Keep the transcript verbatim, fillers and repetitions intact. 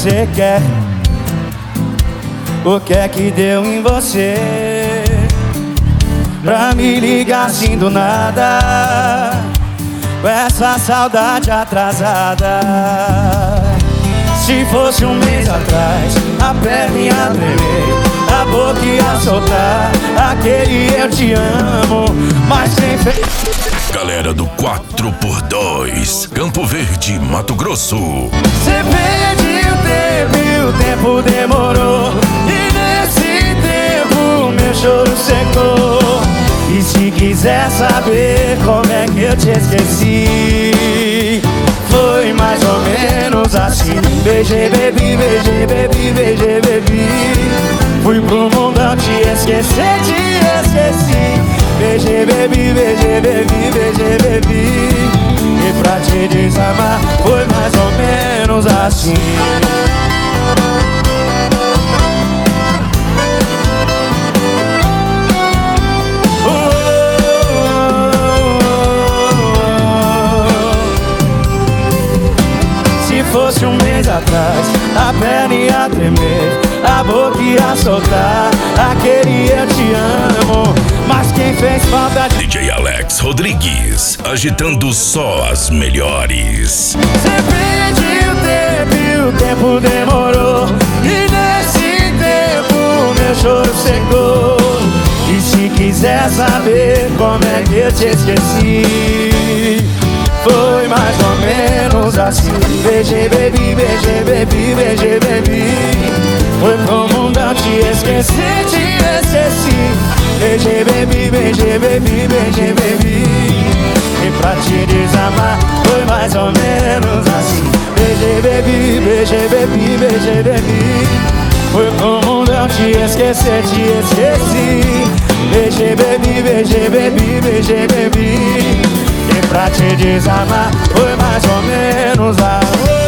você quer? O que é que deu em você pra me ligar assim do nada, com essa saudade atrasada? Se fosse um mês atrás, a perna ia tremer, a boca ia soltar aquele eu te amo, mas quem fez... Galera do quatro por dois, Campo Verde, Mato Grosso. Você perdeu o tempo e o tempo demorou, e nesse tempo meu choro secou. E se quiser saber como é que eu te esqueci, foi mais ou menos assim. Beijei, bebi, beijei, bebi, beijei, bebi. Fui pro mundão te esquecer, te esqueci. Beijei, bebi, beijei, bebi, beijei, bebi. E pra te desamar foi mais ou menos assim. Se fosse um mês atrás, a perna ia tremer, a boca ia soltar aquele eu te amo, mas quem fez falta de... D J Alex Rodrigues, agitando só as melhores. Você perdeu o tempo e o tempo demorou, e nesse tempo meu choro secou. E se quiser saber como é que eu te esqueci, foi mais ou menos assim. Beijei, bebi, beijei, bebi, beijei, bebi. Foi pro mundão te esquecer, te esqueci. Beijei, bebi, beijei, bebi, beijei, bebi. E pra te desamar foi mais ou menos assim. Beijei, bebi, beijei, bebi, beijei, bebi. Foi pro mundão te esquecer, te esqueci. Beijei, bebi, beijei, bebi, beijei, bebi. E pra te desamar foi mais ou menos assim.